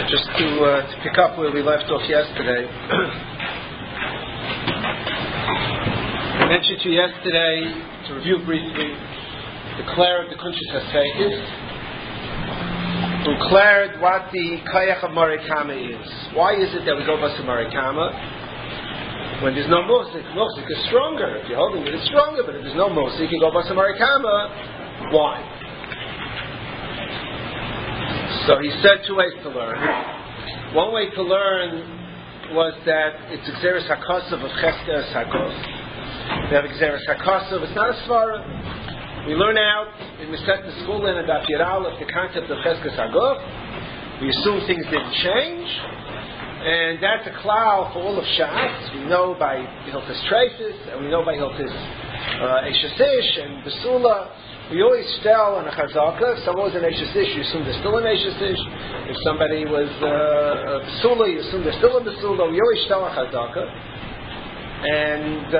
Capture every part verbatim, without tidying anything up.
Just to, uh, to pick up where we left off yesterday. I mentioned to you yesterday, to review briefly, declared the Kunshas HaSeikis, declared what the Kayach of Marikama is. Why is it that we go by some Marikama? When there's no Musik, Musik is stronger. If you're holding it, it's stronger, but if there's no Musik, you go by some Marikama. Why? So he said two ways to learn. One way to learn was that it's Xeris HaKosov of Cheskeres HaKos. We have Xeris HaKosov. It's not a Svara. We learn out in Meset Neskulin and Daf Yud Aleph the concept of Cheskeres HaGof. We assume things didn't change. And that's a cloud for all of Shas. We know by Hilchas Treifis, and we know by Hilchas uh, Eishasish and Besula. We always tell on a chazaka, if someone was an Eishasish, you assume they're still an Eishasish. If somebody was uh, a Besula, you assume they're still a Besula. We always tell a chazaka. And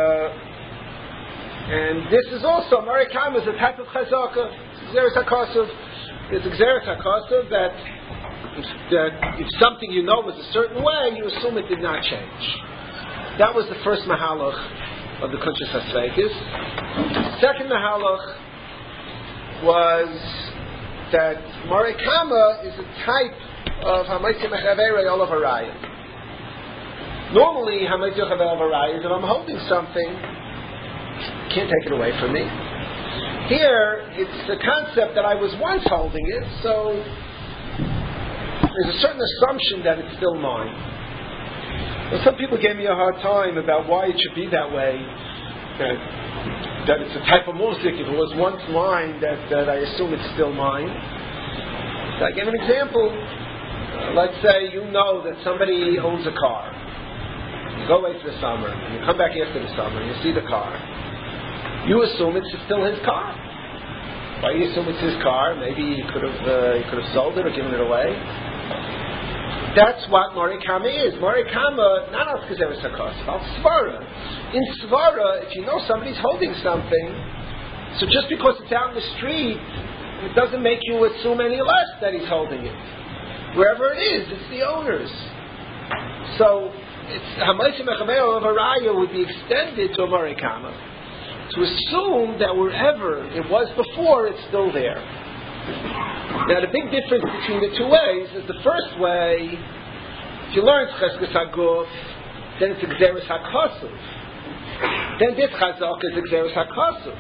uh, and this is also, Marikam is a type of chazaka. It's Xeris HaKosov. It's Xeris HaKosov that, that if something you know was a certain way, you assume it did not change. That was the first mahalach of the Kunshas HaSeikis. Second mahalach was that Marikama is a type of Hamaitzi Mechaverei Olav Haraya. Normally, Hamaitzi Mechaverei Olav Haraya is if I'm holding something, can't take it away from me. Here, it's the concept that I was once holding it, so there's a certain assumption that it's still mine. Well, some people gave me a hard time about why it should be that way. That, that it's a type of music. If it was once mine, that, that I assume it's still mine. So I give an example. Uh, let's say you know that somebody owns a car. You go away for the summer, and you come back after the summer, and you see the car. You assume it's still his car. Why do you assume it's his car? Maybe he could have uh, he could have sold it or given it away. That's what Marikama is. Marikama, not al Xeris HaKosov, al Svara. In Svara, if you know somebody's holding something, so just because it's out in the street, it doesn't make you assume any less that he's holding it. Wherever it is, it's the owner's. So, Hamaitzi Mechaverei Olav Haraya would be extended to a Marikama. To assume that wherever it was before, it's still there. Now, the big difference between the two ways is the first way, if you learn Cheskeres HaGof, then it's Xeris HaKosov. Then this Chazak is Xeris HaKosov.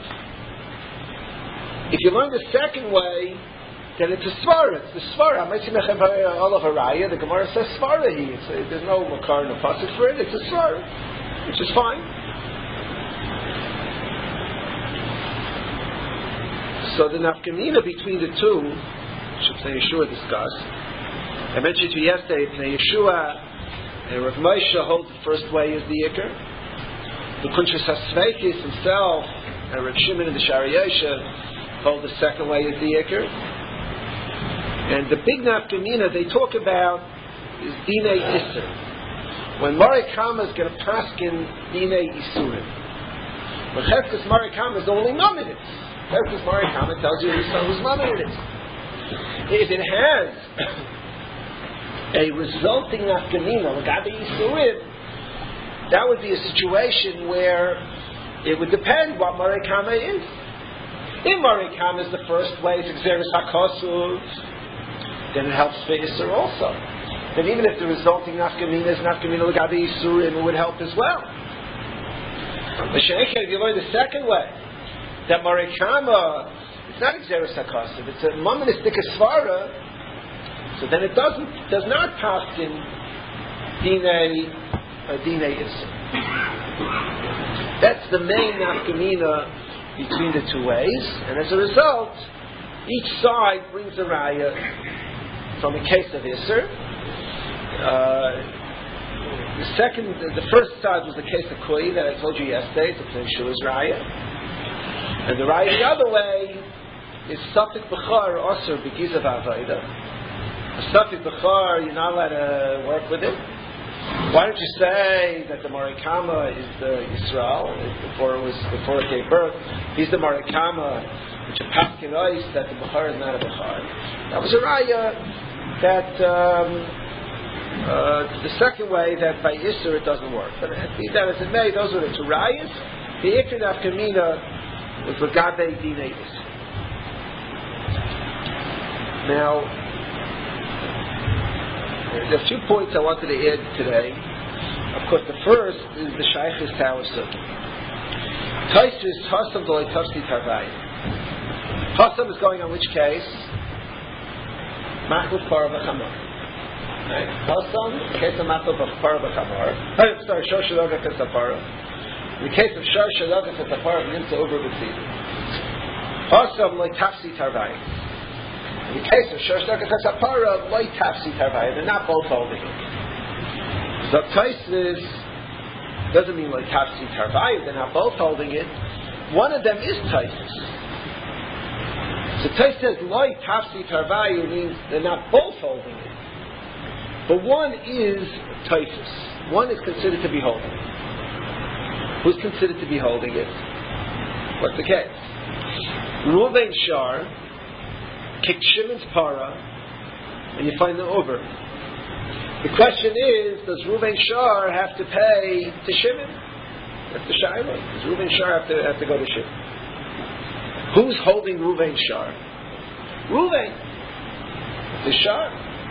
If you learn the second way, then it's a Svara. It's the Svara. Hamaitzi Mechaverei Olav Haraya. The Gemara says Svara here. It's, there's no Makar and a Pasuk for it. It's a Svara, which is fine. So the nafkamina between the two, which Pnei Yeshua discussed, I mentioned to you yesterday, Pnei Yeshua and Rav Moshe hold the first way is the Iker. The Kunshas HaSeikis himself and Rav Shimon and the Shariasha hold the second way is the Iker. And the big nafkamina they talk about is Dinei Isser. When Marikama is going to paskin Dinei Isurim. When Cheskeres Marikama is only no minutes. Cheskeres Marikama tells you whose mother it is. If it has a resulting nafkamina, L'gabe Yisurim, that would be a situation where it would depend what Marikama is. If Marikama is the first way, it's Xeris HaKosov, then it helps for Isser also. Then even if the resulting nafkamina is nafkamina L'gabe Yisurim, it would help as well. But if you learn the second way, that Marikama, it's not Xeris HaKosov, it's a monistic Svara, so then it doesn't, does not paskin Dinei, uh, Dinei Isser. That's the main nafkamina between the two ways, and as a result, each side brings a raya from a case of Isser. Uh, the second, the first side was the case of Koi that I told you yesterday, it's a Yeshua's raya. And the right the other way is Safik B'char Osir B'gizav Avaida. A Safik B'char, you're not allowed to work with it. Why don't you say that the Marikama is the Yisrael before it was before it gave birth? He's the Marikama, which a Paskin Ois that the B'char is not a B'char. That was a raya that um, uh, the second way that by Isser it doesn't work. But be that as it may, those are the two rayas. The Ikr Nafkamina was Lagabe Dinavis. Now, there are a few points I wanted to add today. Of course, the first is the Shaykhis Tower Sukkah. Taisus Hasam Dolay Tafsi Tarvayim. Hasam is going on which case? Machluf Parah B'Chamor. Right? Hasam, in the case of Machluf Parah B'Chamor. Sorry, Shor Shaloga Kesapara. In the case of Shor Shaloga Kesapara, Nimtza Uber B'Tzidim. Hasam Dolay Tafsi Tarvayim. In the case of Shor Shaloga Kesapara, Dolay Tafsi Tarvayim. They're not both holding it. So Taisus doesn't mean like Tafsi Tarvayim, they're not both holding it. One of them is Taisus. So Taisus says like Tafsi Tarvayim means they're not both holding it. But one is Taisus. One is considered to be holding it. Who's considered to be holding it? What's the case? Reuven Shar kicked Shimon's para, and you find them over. The question is, does Reuven Shar have to pay to Shimon? That's the Shiloh. Does Reuven Shar have to, have to go to Shimon? Who's holding Reuven Shar? Reuven. The Shar.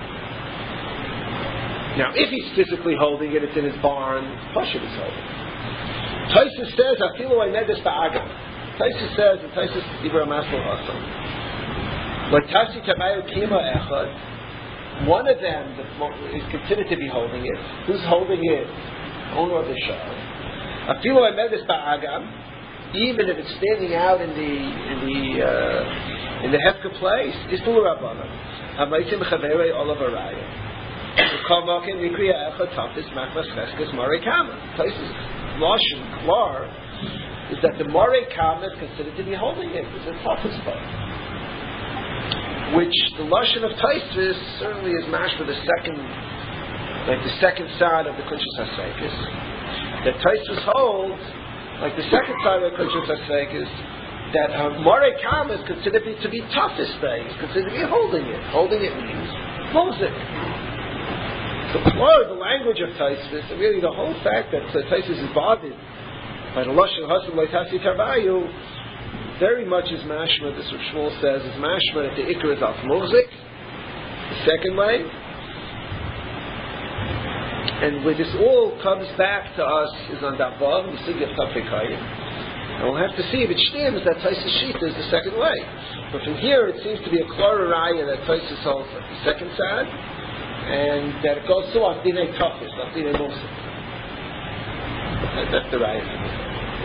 Now, if he's physically holding it, it's in his barn, Pasha is holding it. Taisus says, Afilu Aynedes Ba'agam. Taisus says, and Taisus Ibrahim Maslo Hasam. Like Tafsi Tabayu Kima Echad, one of them is considered to be holding it. Who's holding it? Owner of the shar. Afilu Aynedes Ba'agam, even if it's standing out in the in the uh, in the hefka place, is the Rabbana. Amaitim Chaverei Olav Araya. Kamakim Nikriya Echad Tafis Machmas Cheskes Marei Kama. Places Lashon Klar is that the Marei Kama is considered to be holding it. It's a toughest part. Which the Lashon of Taisus certainly is matched with the second, like the second side of the Kunshas HaSeikis. That Taisus holds, like the second side of the Kunshas HaSeikis, that uh, Marei Kama is considered to be toughest thing. It's considered to be holding it. Holding it means Mozik. So, or the language of Taisus, and really the whole fact that uh, Taisus is bothered by the Lashon Hasam Leitasi Tarvayu, very much is mashma. This is what Shmuel says is mashma that the ikr is al muzik. The second way, and where this all comes back to us is on Davav, the Sugya of Tafekayim. And we'll have to see if it stems that Taisus Shita is the second way. But from here, it seems to be a clearer raya that Taisus holds like the second side, and that it goes to Avdinei Tafis, Avdinei Muzik. That's the raya.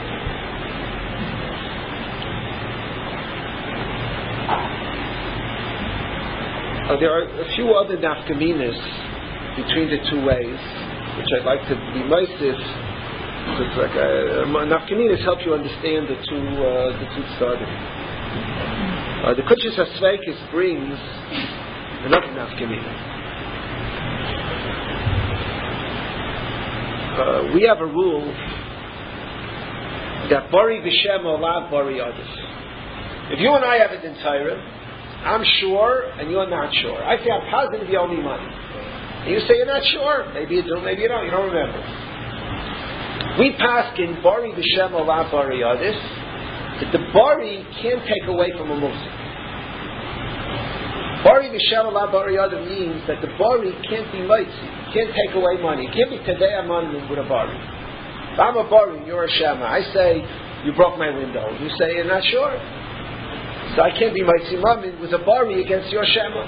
Uh, there are a few other nafkaminas between the two ways, which I'd like to be moistif. It's like a, a nafkaminas help you understand the two uh, the two tzadim. Uh, the Kunshas HaSveikis brings another nafkamina. Uh, we have a rule that bari v'shem olav bari adis. If you and I have it in Torah, I'm sure, and you're not sure. I say I'm positive you owe me money. And you say you're not sure. Maybe you do, maybe you don't. You don't remember. We pass in Bari B'Shem Olav Bari Yadis that the Bari can't take away from a Musik. Bari B'Shem Olav Bari Yadis means that the Bari can't be mitzi, can't take away money. Give me today a money with a Bari. If I'm a Bari and you're a Shema, I say, you broke my window. You say you're not sure. So I can't be my simamin with a bari against your shema.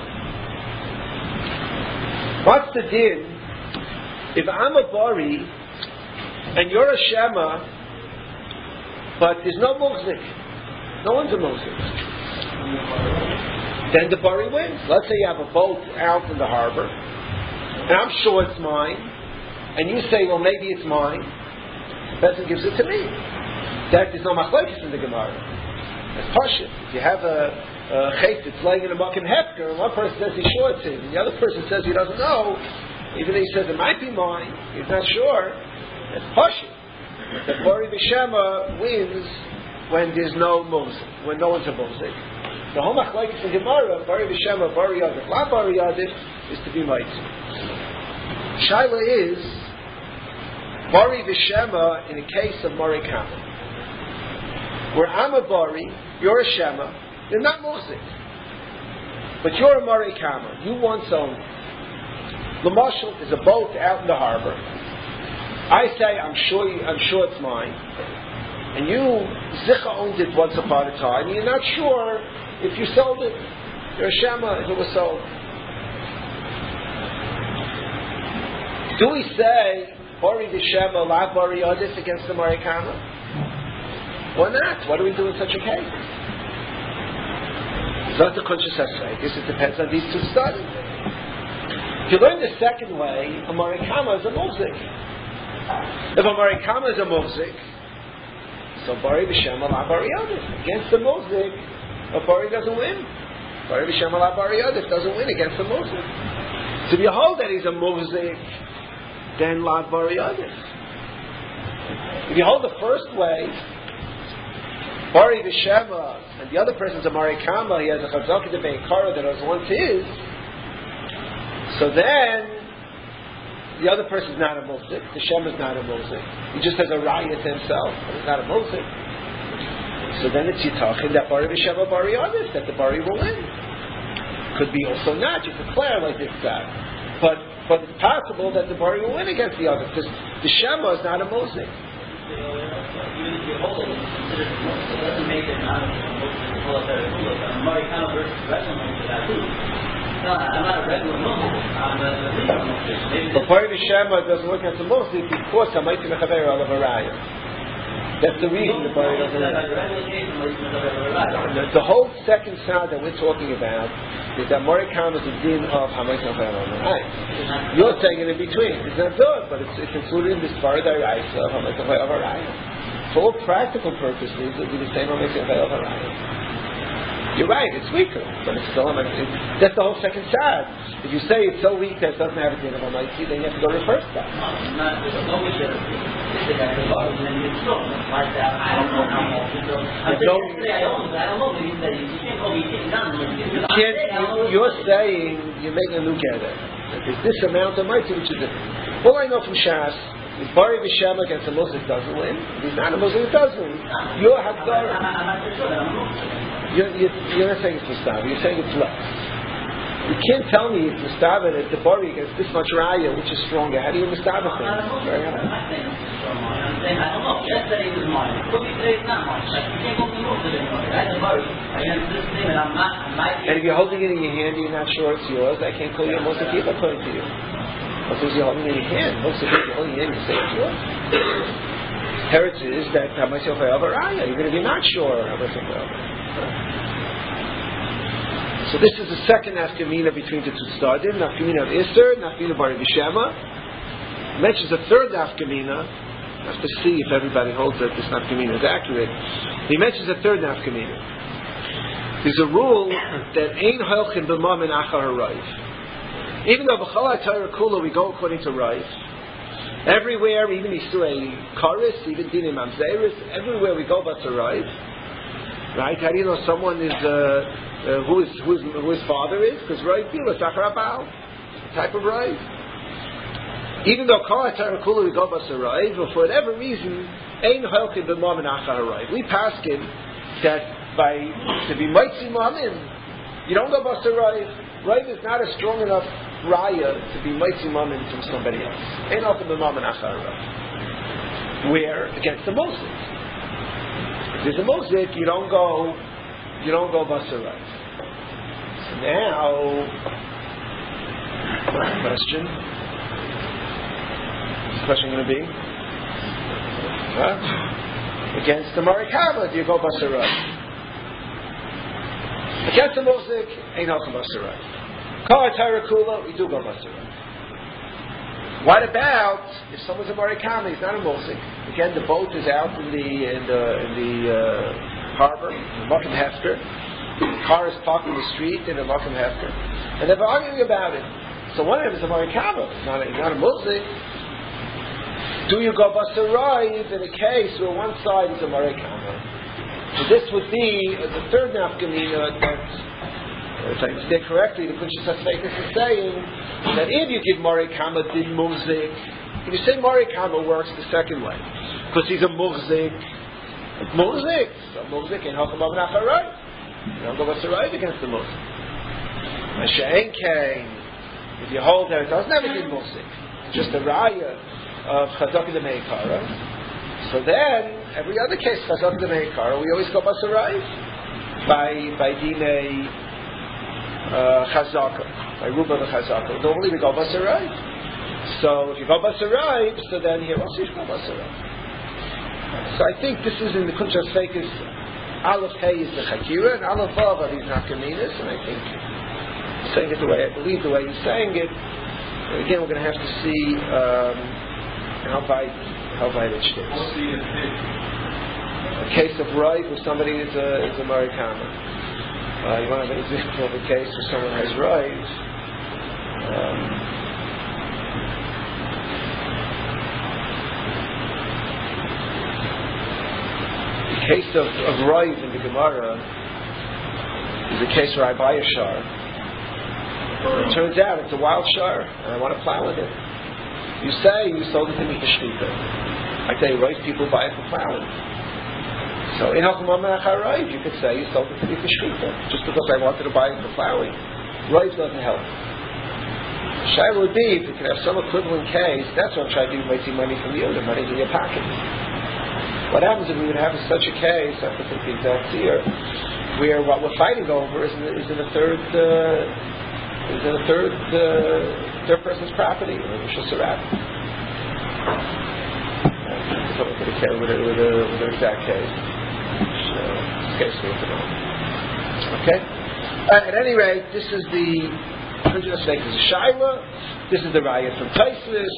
What's the din if I'm a bari and you're a shema, but there's no muzik? No one's a muzik. Then the bari wins. Let's say you have a boat out in the harbor, and I'm sure it's mine, and you say, well, maybe it's mine. Bezin gives it to me. That is no machlokes in the Gemara. It's pashut. If you have a, a chayt that's laying in a makim hefker, and one person says he's sure it's him, and the other person says he doesn't know, even though he says it might be mine, he's not sure, it's pashut. The Bari B'Shema wins when there's no muzik, when no one's a muzik. The whole machlokes in Gemara, Bari V'Shema, Bari Yadif, La Bari Yadif, is to be Maitzi. Shaila is Bari V'Shema in the case of Mari Kama. Where I'm a Bari, you're a Shema, they're not Muhzik. But you're a Mari Kama, you once owned it. The Mashal is a boat out in the harbor. I say, I'm sure you, I'm sure it's mine. And you, Zicha owned it once upon a time, and you're not sure if you sold it. You're a Shema if it was sold. Do we say, Bari V'Shema, La Bari Yadif against the Mari Kama? Or not? What do we do in such a case? It's not the conscious essay. I guess it depends on these two studies. If you learn the second way, a Mari Kama is a Muhzik. If a Mari Kama is a Muhzik, so Bari V'Shema La Bari Yadif. Against the Muhzik, a Bari doesn't win. Bari V'Shema La Bari Yadif doesn't win against the Muhzik. So if you hold that he's a Muhzik, then La Bari Yadif. If you hold the first way, Bari V'Shema, and the other person's a Mari Kama, he has a Chazaka de Be'ikara that was once his, so then the other person's not a Muhzik, the Shema is not a Muhzik. He just has a raya to himself, but he's not a Muhzik. So then it's Yitachin that Bari V'Shema Bari Yadif, that the Bari will win. Could be also not, you declare like this guy. But but it's possible that the Bari will win against the other, because the Shema is not a Muhzik. Even if you hold it, consider it Muhzik, it doesn't make it not a Muhzik to pull up that Akula. Mari Kama versus regular Muhzik Akula. No, I'm not a regular Muhzik. I'm a legal Muhzik. But Bari V'Shema doesn't look at the Muhzik because Hamaiti Mechaber Alav Haraya. That's the reason the Bari doesn't. The, the whole second sound that we're talking about is that Mari Kama is a din of Hamaiti Mechaber Alav Haraya. You're saying it in between. It's not good, but it's, it's included in this Bari Daraisa of Hamaiti Mechaber Alav Haraya. For all practical purposes, it would be the same Hamaiti Mechaber Alav Haraya. You're right, it's weaker, but it's still, I mean, it, that's the whole second side. If you say it's so weak that it doesn't have a din of Almighty, then you have to go to the first side. No, not, there's no way to it's like the bottom and then it's strong. Like that, I don't know how much. I'm saying yesterday I don't know, I don't know, but you said you can't call me sitting down. You can't, you, you're saying, you're making a new gather. There's this amount of Almighty which is different. All I know from Shas is Bari V'Shema against a Muslim doesn't win. If he's not a Muslim, it does win. You're Hagdara. I'm not sure that I'm wrong. You're, you're, you're not saying it's Mustava, you're saying it's less. You can't tell me it's Mustava that the Bari against this much Raya, which is stronger. How do you Mustava things? I'm not saying it's strong. I'm saying, I don't know. Yesterday it was mine. It could be today it's not mine. Like, you can't go to the Muslim anymore. That's a Bari. I am this thing and I'm not, I might be. And if you're holding it in your hand and you're not sure it's yours, I can't call you a Muslim people according to you. What is you're holding it in your hand? Most of you're holding it in, you say it's yours. Heritage is that Hamaisi Mechaber Raya. You're going to be not sure Hamaisi Mechaber. So this is the second nafkamina between the two stadim, nafkamina of Isser, nafkamina Bari V'Shema. Mentions a third nafkamina. I have to see if everybody holds that this nafkamina is accurate. He mentions a third nafkamina. There's a rule that ein halchin b'ma min achar harayv. Even though b'chal ha'Torah kula we go according to Rayv, everywhere, even Yisrael Karis, even Dinim Mamzeris, everywhere we go but to Rayv. Right? How do you know someone is uh, uh, who is who is who his father is? Because Rayv Bila Sacharabal, type of Rayv. Even though Kol HaTorah Kula we go Basar Rayv, but for whatever reason, Ein Halchin B'Mam Achar Rayv. We paskin that by to be Mitzi Mamin, you don't go Basar Rayv. Rayv is not a strong enough Raya to be Mitzi Mamin from somebody else. Ein Halchin B'Mam Achar Rayv. Where against the Muslims. If there's a Musik, you don't go, you don't go Basar Rayv. So now, question. What's the question going to be? Huh? Against the Mari Kama, do you go Basar Rayv? Against the Musik, ain't no Basar Rayv. Kol HaTorah Kula, we do go Basar Rayv. What about if someone's a Mari Kama, he's not a Musik? Again, the boat is out in the in the in the uh, harbor, in Makom Hefker. The car is parked in the street in the Makom Hefker, and they're arguing about it. So one of them is a Mari Kama, he's not a, he's not a Musik. Do you go Basar Rayv in a case where one side is a Mari Kama So this would be uh, the third nafkamina that, uh, if I understand correctly, the Kunshas HaSfeikus is saying that if you give Mori Kama din Muzik, if you say Mori Kama works the second way, because he's a Muzik, Muzik, so Muzik in Hakam Av Nacharai. You don't go Basarai against the Muzik. Masha'en Kain, if you hold that it doesn't have a din Muzik, it's just a raya of Chazak de Meikara, so then every other case Chazak de Meikara, we always go Basarai by by Dine uh, Chazaka, by Ruba the Chazaka. Normally we go Basarai. So if you go Basarai, so then here also you go Basarai. So I think this is in the Kunshas HaSfeikus. Aleph Hey is the Chakira, and Aleph Vav are these Nafkaminas, and I think saying it the way I believe the way he's saying it. And again, we're going to have to see um, how wide how wide it shifts. A case of right where somebody is a is a Marikama. Uh, you want to have an example of a case where someone has right. Um, the case of, of right in the Gemara is a case where I buy a shar. It turns out it's a wild shar, and I want to plow with it. You say you sold it to me for shkita. I tell you, right people buy it for plowing. So in Hakamam Acharayv, you could say you sold it to me for shkita, just because I wanted to buy it for plowing. Right doesn't help. Shaila would be, if you could have some equivalent case, that's what I'm trying to do, you might see money from you, the money's in your pocket. What happens if we would have such a case, I have to think the exact year, where what we're fighting over is in, is in a third, uh, is in a third, uh, third person's property, or Rishon Sarat. I'm talking with a with a with a with an exact case. So, this case we have to know. Okay. Uh, at any rate, this is the Kunshas HaSfeikus is Shaila. This is the riot from Taisus,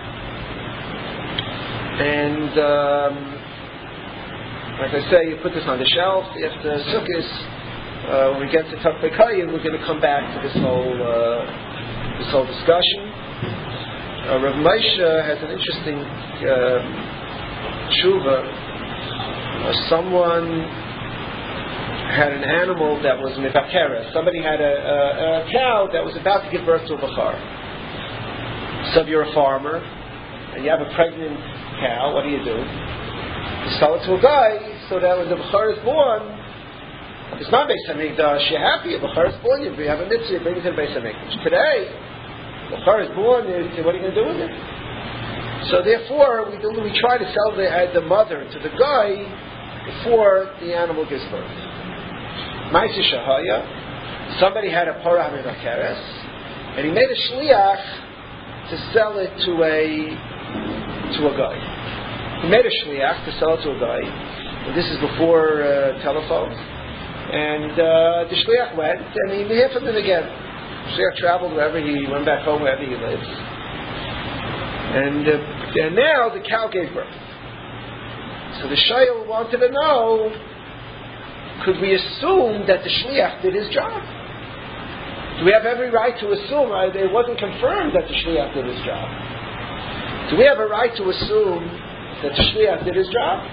and. Um, Like I say, you put this on the shelf. After Sukkot, uh, when we get to Tok Pekayim, we're going to come back to this whole uh, this whole discussion. Uh, Rav Moshe has an interesting uh, tshuva. Uh, someone had an animal that was mivakera. Somebody had a, a, a cow that was about to give birth to a bachar. So if you're a farmer and you have a pregnant cow, what do you do? You sell it to a guy, so that when the bachar is born, it's not Beis Hamikdash. You're happy. A bachar is born. You have a mitzvah. You bring it to Beis Hamikdash. Today, the bachar is born. What are you going to do with it? So therefore, we do, we try to sell the uh, the mother to the guy before the animal gives birth. Ma'aseh Shahaya. Somebody had a parah mevakeres, and he made a shliach to sell it to a to a guy. He made a shliach to sell it to a guy. And this is before uh, telephones. And uh, the shliach went, and he didn't hear from him again. The shliach traveled wherever he went back home, wherever he lives. And uh, and now the cow gave birth. So the shayl wanted to know: could we assume that the shliach did his job? Do we have every right to assume? Uh, it wasn't confirmed that the shliach did his job. Do we have a right to assume that the shliach did his job?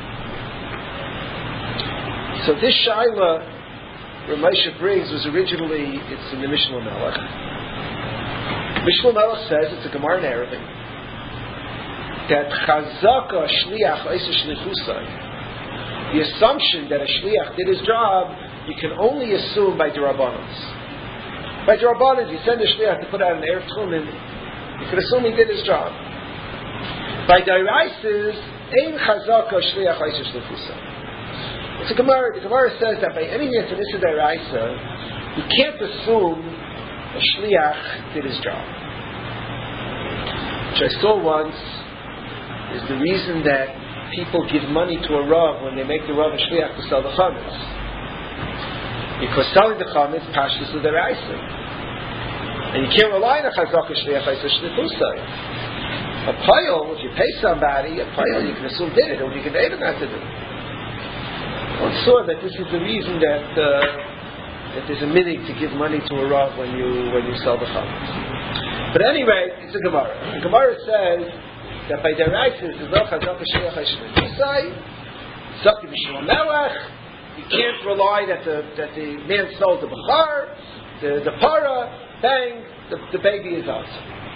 So this shaila Rav Moshe brings was originally, it's in the Mishnah Melech. Mishnah Melech says, it's a Gemara in Arabic, that chazaka shliach eisa shlichusai, the assumption that a shliach did his job, you can only assume by derabanos. By derabanos, you send a shliach to put out an erev tchumen, you can assume he did his job. By Dairaises, ein chazaka shliach eisa shlichusai. It's a Gemara. The Gemara says that by any means in this Dairaisa, you can't assume a shliach did his job. Which I saw once is the reason that people give money to a rav when they make the rav a shliach to sell the chametz, because selling the chametz pashtus is Dairaisa, and you can't rely on a chazaka shliach eisa shlichusai. A payal, if you pay somebody, a payal you can assume did it, or you can aid him not to do it. I saw that this is the reason that uh, that there's a minhag to give money to a rav when you when you sell the chametz. But anyway, it's a Gemara. The Gemara says that by the rights there's no chazaka shliach eisa shlichusai, Zaki b'Shmuel Melech. You can't rely that the that the man stole the bachar, the the para, bang, the, the baby is out.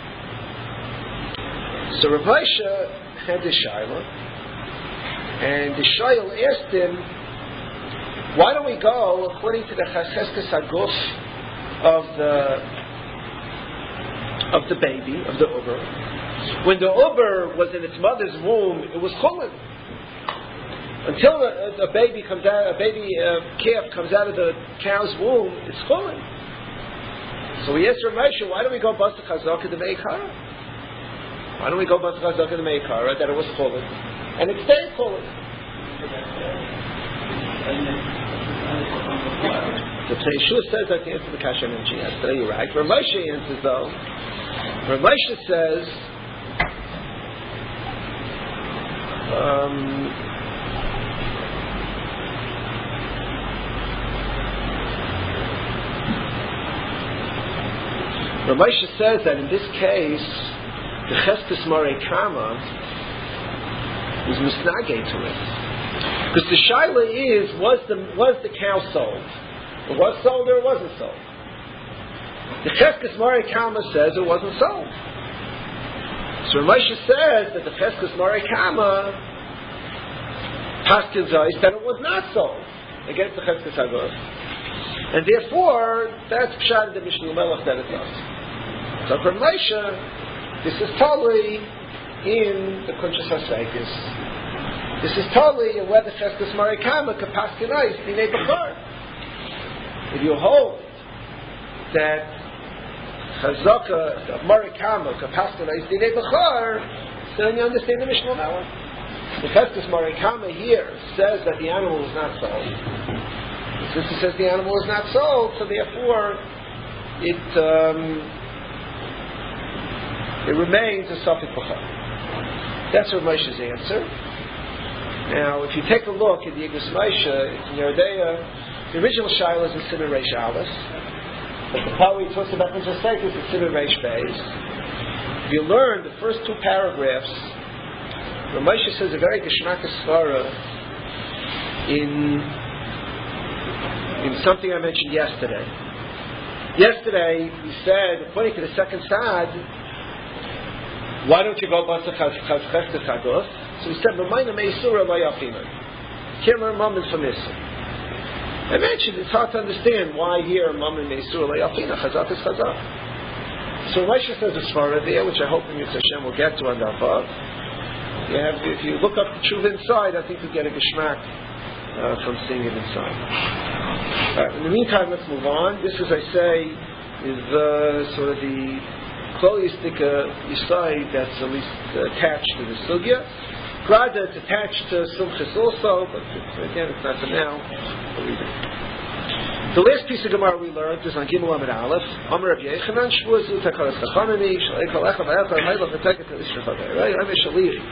So Rav Moshe had the shaila, and the shaila asked him, why don't we go according to the cheskes haguf of the of the baby, of the uber? When the uber was in its mother's womb, it was chulin. Until a, a baby comes out, a baby uh, calf comes out of the cow's womb, it's chulin. So we asked Rav Moshe, why don't we go basa chazaka the meikara? Why don't we go basa chazaka the meikara that it was chulin, and it stayed chulin? So Yeshua says that to answer the kasha I mentioned yesterday. You're right. Rav Moshe answers though. Rav Moshe says, um, Rav Moshe says that in this case, the cheskes marei kama is misnageh to it, because the shaila is was the was the cow sold? It was sold or it wasn't sold? The cheskes marei kama says it wasn't sold. So Rav Moshe says that the cheskes marei kama paskin zayis that it was not sold against the cheskes haguf, and therefore that's pshat in the Mishnah Melech that it's not. So for Moshe, this is totally in the kunshas hasreikis. This is totally in whether cheskes marei kama kapaskin zayis dinei bachar. If you hold that chazaka marei kama kapaskin zayis dinei bachar, so then you understand the Mishnah Melech. The cheskes marei kama here says that the animal was not sold. Since it says the animal was not sold, so therefore it um, it remains a safek bachar. That's Rav Moshe's answer. Now, if you take a look at the Igros Moshe, it's in Yeridea, the original shaila is in Siman Reish Aleph, but the part where he talks about Kunshas Hasreikis is Siman Reish Beis. If you learn the first two paragraphs, Rav Moshe says a very geschmackes svara in in something I mentioned yesterday. Yesterday, we said, according to the second side, why don't you go basa cheskes haguf? So we said, Mamayna meisura lo yachina. Can't learn mammon from this. I mentioned it's hard to understand why here mammon meisura lo yachina. Chazak is chazak. So Moshe says a svara there, which I hope in Yitzhak Hashem will get to on the above. You have, if you look up the tshuva inside, I think you get a geschmack uh, from seeing it inside. Right, in the meantime, let's move on. This, as I say, is uh, sort of the Kloistik Yisai that's at least uh, attached to the Sugya. Grada, it's attached to Sumchis also, but it's, again, it's not for now. The last piece of Gemara we learned is on Gimel Amid Aleph. Amar Rav Yechanan Shvuzu Takaras Chachanani Shalei Kalecha V'Echa Hayla V'Teket V'Ishrachavei. Right? I'm a Shaliri.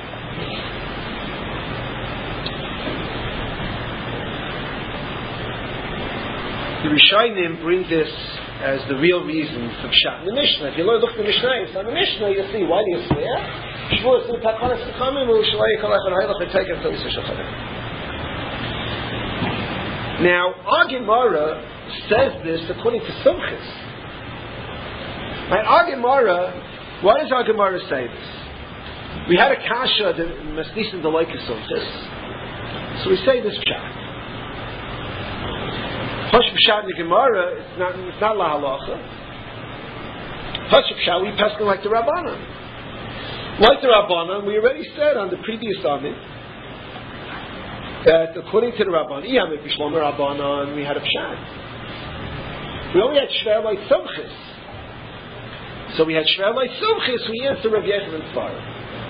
The Rishonim bring this as the real reason for Pshat in the Mishnah. If you look at the Mishnah, it's on the Mishnah, you'll see, why do you swear? Shvuzu Takaras Chachanani Shalei Kalecha Hayla V'Teket V'Ishrachavei. Now, our Gemara says this according to Sumchis. Right? Our Gemara, why does our Gemara say this? We had a kasha, the Masnisin Delaika Sumchis, so we say this pshat. Hush pshat in the Gemara, it's not, it's not la halacha. Hush pshat, we peskin like the Rabbanan. Like the Rabbanan, we already said on the previous Amid, that according to the Rabban, Rabbanon, we had a pshat. We only had shver like Sumchis. So we had shver like Sumchis, we answer Rav Yechanan's svara.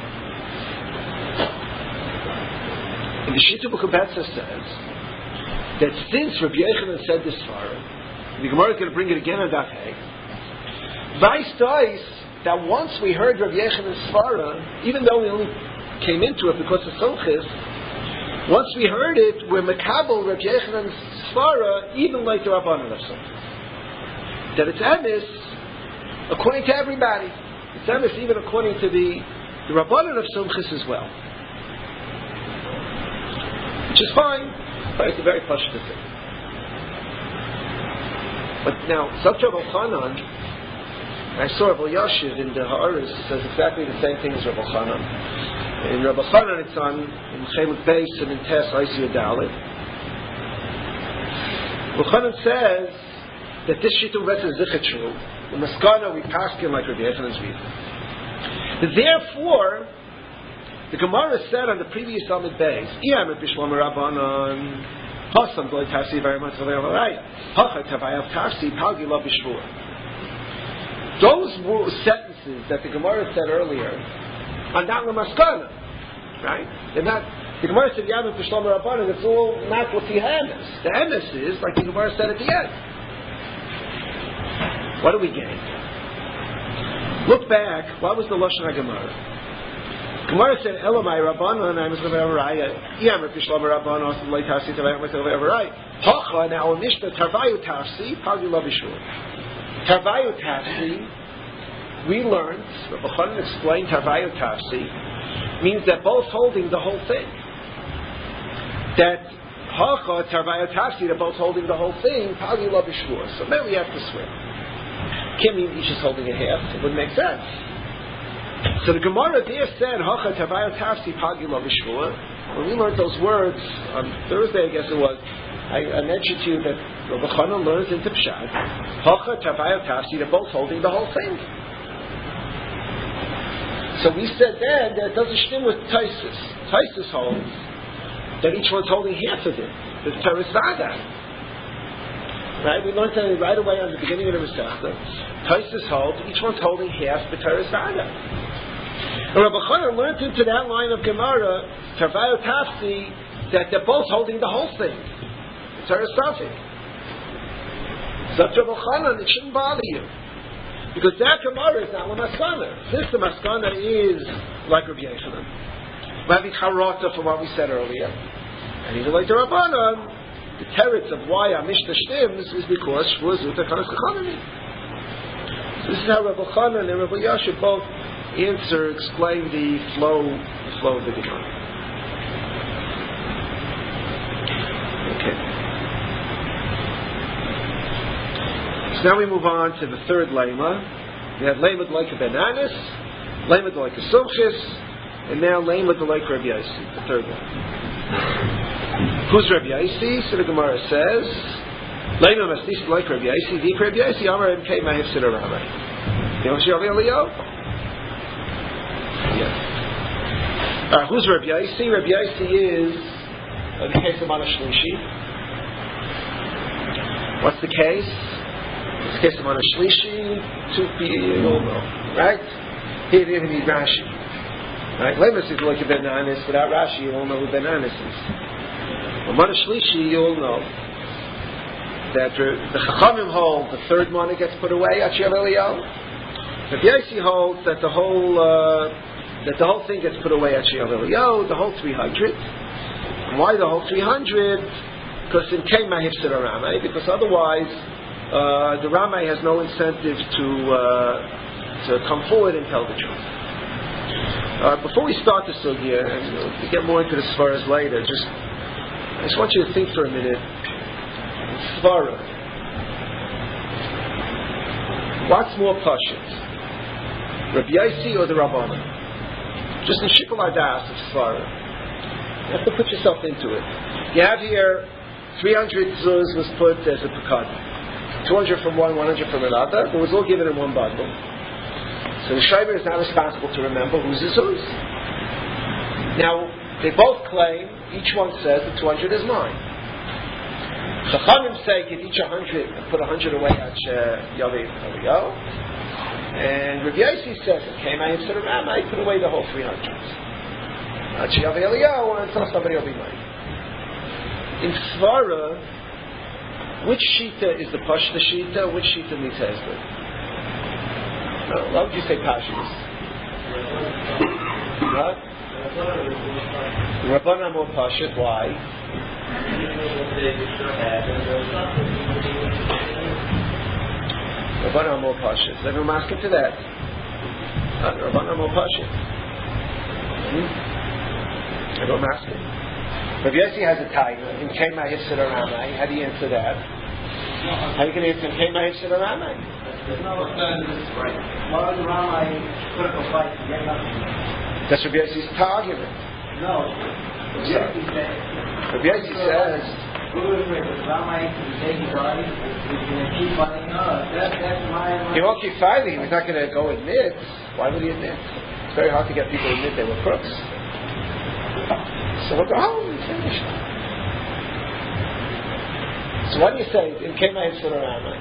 And the Shita Bukabetza says that since Rav Yechanan said this svara, the Gemara is going to bring it again on Daf Hey. Vice dies that once we heard Rav Yechanan's svara, even though we only came into it because of Sumchis, once we heard it, we're mekabel Rav Yechanan's svara, even like the Rabbanan of Sumchis. That it's emes according to everybody. It's emes even according to the, the Rabbanan of Sumchis as well. Which is fine. Right? It's a very pashut thing. But now, Sabtra Chanan, I saw Rabbi Yashiv in the Ha'aris says exactly the same thing as Rabbi Chanan. In Rabbi Chanan, it's on in Chelik Beis and in Tes Aisyu Dalit. Rabbi Chanan says that this Shittu Bet is Zichet true. The Maskana we paskin like Rabbi Yechanan's reading. Therefore, the Gemara said on the previous Amid Beis, Iyam et Bishlam Rabbanon. Hasam goy tafsi very much over right. Hacha tavayav tafsi palgi lo bishvur. Those sentences that the Gemara said earlier are not lemaskana, right? They're not. The Gemara said Yavim Bishlam Rabbanon. It's all not what the emes. The emes is like the Gemara said at the end. What do we gain? Look back. What was the lashon HaGemara? Gemara said, Elamai Rabbanon, I was going to have a raya. Iyam Rishlam Rabbanon, also like Tafsi, Tavayim, myself, have a raya. Hacha, now in Mishnah, Tarvayu Tafsi, Pagi Lavishur. Tarvayu Tafsi, we learned, Rabbi Chanan explained Tarvayu Tafsi, means that both holding the whole thing. That Hacha, Tarvayu Tafsi, they're both holding the whole thing, Pagi Lavishur. So then we have to swear. Can't mean each is holding a half, it wouldn't make sense. So the Gemara there said, Hacha Tavayo Tafsi Pagila Vishvua. When we learned those words on Thursday, I guess it was, I, I mentioned to you that Rabbi Chanan learns into Pshat. Hacha Tavayo Tafsi, they're both holding the whole thing. So we said then that it doesn't stem with Taisus. Taisus holds that each one's holding half of it. The Teresada. Right? We learned that right away on the beginning of the Masechta. Taisus holds each one's holding half the Teresada. And Rabbi Chanan learned into that line of Gemara, Tarvayo Tafsi, that they're both holding the whole thing. It's Aristophic. So Rabbi Chanan, it shouldn't bother you. Because that Gemara is not the Maskana. Since the Maskana is like Rabbi Yechanan, we're having Charata from what we said earlier. And he's like the Rabbanan. The teretz of why our Mishnah stems is because Shvuah Zuta Kanas Kachanani. So this is how Rabbi Chanan and Rabbi Yashiv both answer, explain the flow, the flow of the Gemara. Okay. So now we move on to the third lema. We have Lema like a Benanis, Lema like a Sumchis, and now Lema like Rabbi Yossi, the third one. Who's Rabbi Yossi? So the Gemara says, Lema Mastis like Rabbi Yossi, Dik Rabbi Yossi, Amar M K Mahif Siddur Ramai. You know Rabbi Eliyahu? Yes. Uh, who's Rabbi Yossi? Rabbi Yossi is uh, the case of Mana Shlishi. What's the case? It's the case of Mana Shlishi. Two people, you all know, right? He didn't even need Rashi. Right? Lemus is like a Benanis. Without Rashi, you all know who Benanis is. Well, Mana Shlishi, you all know that the Chachamim hold the third Mana gets put away at Shir Eliyahu. Rabbi Yossi holds that the whole uh, that the whole thing gets put away at Shir Eliyahu, the whole three hundred. And why the whole three hundred? Because in Kei Mahif Siddur Ramai, because otherwise uh, the Ramai has no incentive to uh, to come forward and tell the truth. Uh, before we start the sugya, and we'll get more into the svaras later, just I just want you to think for a minute. Svara. What's more pashut? Rabbi Yossi or the Rabbanan? Just in Shikol Adas of Svara. You have to put yourself into it. You have here three hundred zuz was put as a pekad. two hundred from one, one hundred from another. It was all given in one bundle. So the Shomer is not responsible to remember whose is whose. Now, they both claim, each one says that two hundred is mine. Chachamim say, give each one hundred and put one hundred away at Yavi Eliyahu. And Rabbi Yossi says, okay, I have said around, I put away the whole three hundred. At Yavi Eliyahu, until somebody will be mine. In Svara, which Shita is the Pashta Shita, which Shita needs Hezbollah? No, why would you say Pashas? What? The Rabbanan are more Pashas. Why? Rabbanan are more Pashas. Everyone asking to that. Uh, Rabbanan are more Pashas. Hmm? Everyone asking. Rabbi Yossi has a taina in Kema Hifsid Aramai. How do you answer that? How are you going to answer in Kema Hifsid Aramai? That's Rabbi Yossi's argument. No. Rabbi Yossi says. He won't keep fighting. He's not going to go admit. Why would he admit? It's very hard to get people to admit they were crooks. So we'll go home and finish. So what do you say in Kema Hifsid Aramai?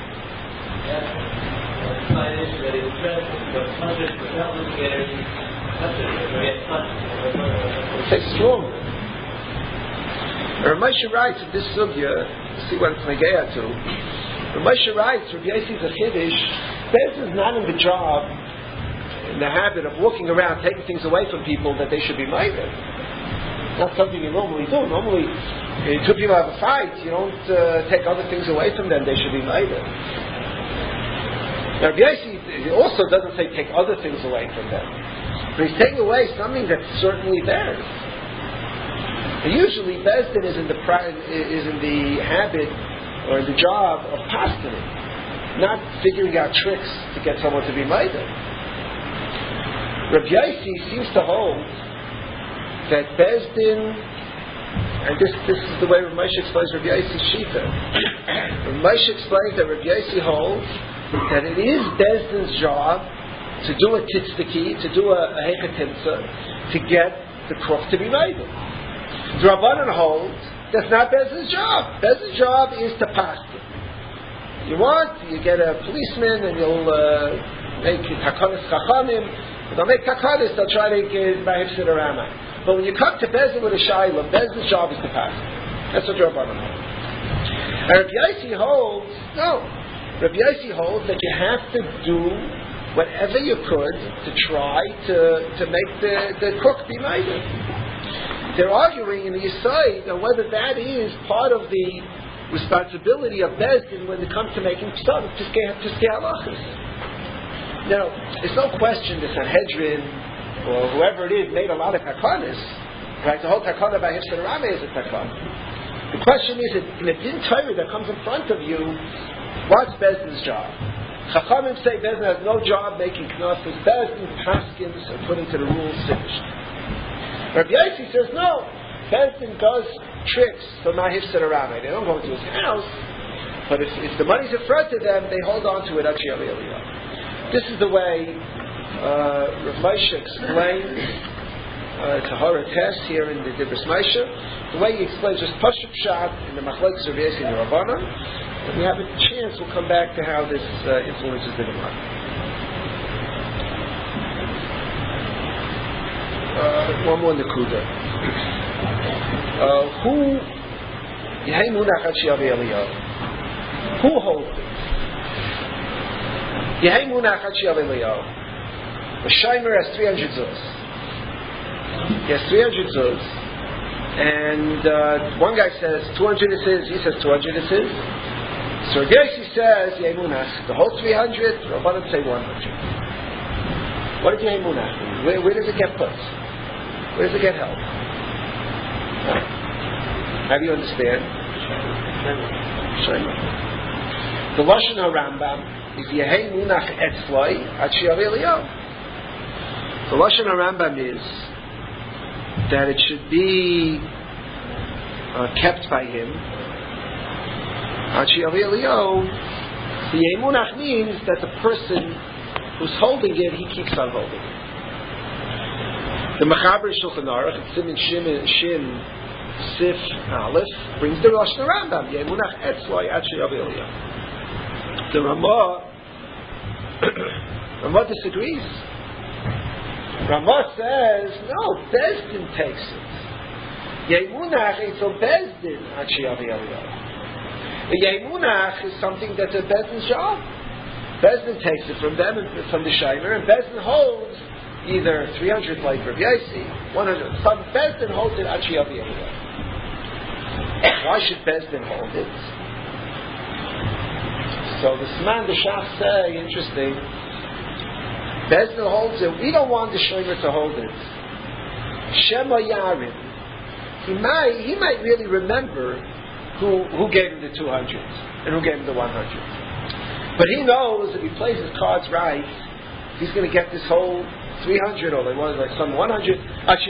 It takes strong. Rav Moshe writes in this sugya, see what it's negaya to. Rav Moshe writes, Rabbi Yossi's a chiddush. Bez is not in the job, in the habit of walking around taking things away from people that they should be made. Not something you normally do. Normally, if two people have a fight, you don't uh, take other things away from them. They should be made. Now, Rabbi Yossi also doesn't say take other things away from them. But he's taking away something that's certainly theirs. And usually, Bezdin is in the is in the habit or in the job of pastoring, not figuring out tricks to get someone to be made. Rabbi Yossi seems to hold that Bezdin, and this this is the way Rav Moshe explains Rabbi Yossi's shita. Rav Moshe explains that Rabbi Yossi holds that it is Bezdin's job to do a tzitziki, to do a, a hechatimtza, to get the crook to be made. The Rabbanan holds that's not Bezdin's job. Bezdin's job is to pastor. You want, you get a policeman and you'll uh, make takanas chachamim. They'll make takanas, they'll try to get by Hifsid Aramai. But when you come to Bezdin with a shayla, Bezdin's job is to pastor. That's what the Rabbanan holds. And Rabbi Yossi holds, no. Rabbi Yossi holds that you have to do whatever you could to try to, to make the, the crook be made. They're arguing in the Yisai on whether that is part of the responsibility of Bezdin when it comes to making psal, piskei halachos. Now, there's no question the Sanhedrin or whoever it is made a lot of takanas. Right? The whole takana by Hifsid Aramai is a takana. The question is, in a din Torah that comes in front of you, what's Bezdin's job? Chachamim say Bezdin has no job making knossos. Bezdin paskins according to the rules finished. Rabbi Yossi says no. Bezdin does tricks for my Hifsid Aramai. They don't go into his house, but if, if the money's in front of them, they hold on to it. This is the way uh, Rav Moshe explains. Uh, it's a horror test here in the Dibros Moshe. The way he explains just Pashup Pshat in the Machlokes Rav Yossi and the Rabbanan. If we have a chance, we'll come back to how this uh, influences the Gemara. Uh, one more Nakuda. Uh, who Yehei Munach Ad She'yaveh Eliyahu? Who holds it? Yehei Munach Ad She'yaveh Eliyahu. The Shimer has three hundred zuz. He has three hundred zuz. And uh, one guy says two hundred is his, he says two hundred is his. So Rabbi Yossi says Yehei Munach, the whole three hundred, Rabbanan say one hundred. What does Yehei Munach mean? Where, where does it get put? Where does it get held? How do you understand? The Lashon HaRambam is Yehei Munach Etzloi Ad She'yaveh Eliyahu. The Lashon HaRambam is that it should be uh, kept by him. Ad She'yaveh Eliyahu. The Yehei Munach means that the person who's holding it, he keeps on holding it. The Mechaber Shulchan Aruch, it's Siman Shin, Shin Sif Aleph, brings the Lashon HaRambam, Yehei Munach Etzloi Ad She'yaveh Eliyahu. The Ramah, Ramah disagrees. Ramah says, no, Bezdin takes it. Yehei Munach is a Bezdin Ad She'yaveh Eliyahu. The Yehei Munach is something that's a Bezdin's job. Bezdin takes it from them, from the Shimer, and Bezdin holds either three hundred like Rabbi Yossi, one hundred. Some Bezdin holds it Ad She'yaveh Eliyahu. Why should Bezdin hold it? So the Siman the Shach say, interesting, Bezdin holds it. We don't want the Shomer to hold it. Shema Yarim. he might he might really remember who who gave him the two hundred and who gave him the one hundred. But he knows if he plays his cards right, he's going to get this whole three hundred or like some one hundred.